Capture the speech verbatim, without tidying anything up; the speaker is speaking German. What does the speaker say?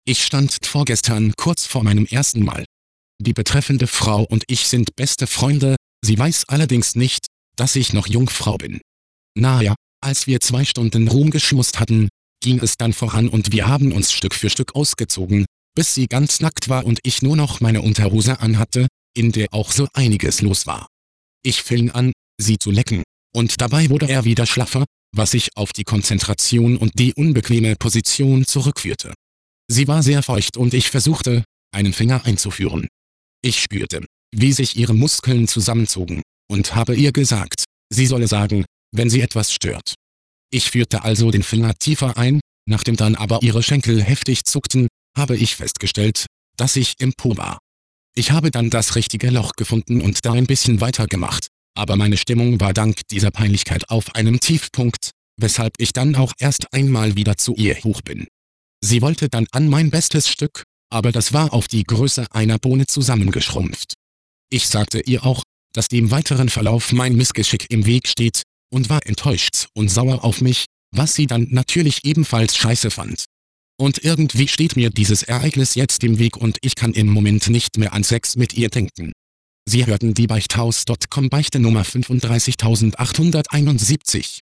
Ich stand vorgestern kurz vor meinem ersten Mal. Die betreffende Frau und ich sind beste Freunde, sie weiß allerdings nicht, dass ich noch Jungfrau bin. Naja, als wir zwei Stunden rumgeschmust hatten, ging es dann voran und wir haben uns Stück für Stück ausgezogen, bis sie ganz nackt war und ich nur noch meine Unterhose anhatte, in der auch so einiges los war. Ich fing an, sie zu lecken, und dabei wurde er wieder schlaffer, was sich auf die Konzentration und die unbequeme Position zurückführte. Sie war sehr feucht und ich versuchte, einen Finger einzuführen. Ich spürte, wie sich ihre Muskeln zusammenzogen, und habe ihr gesagt, sie solle sagen, wenn sie etwas stört. Ich führte also den Finger tiefer ein, nachdem dann aber ihre Schenkel heftig zuckten, habe ich festgestellt, dass ich im Po war. Ich habe dann das richtige Loch gefunden und da ein bisschen weiter gemacht, aber meine Stimmung war dank dieser Peinlichkeit auf einem Tiefpunkt, weshalb ich dann auch erst einmal wieder zu ihr hoch bin. Sie wollte dann an mein bestes Stück, aber das war auf die Größe einer Bohne zusammengeschrumpft. Ich sagte ihr auch, dass dem weiteren Verlauf mein Missgeschick im Weg steht, und war enttäuscht und sauer auf mich, was sie dann natürlich ebenfalls scheiße fand. Und irgendwie steht mir dieses Ereignis jetzt im Weg und ich kann im Moment nicht mehr an Sex mit ihr denken. Sie hörten die Beichthaus Punkt com Beichte Nummer fünfunddreißigtausendachthunderteinundsiebzig.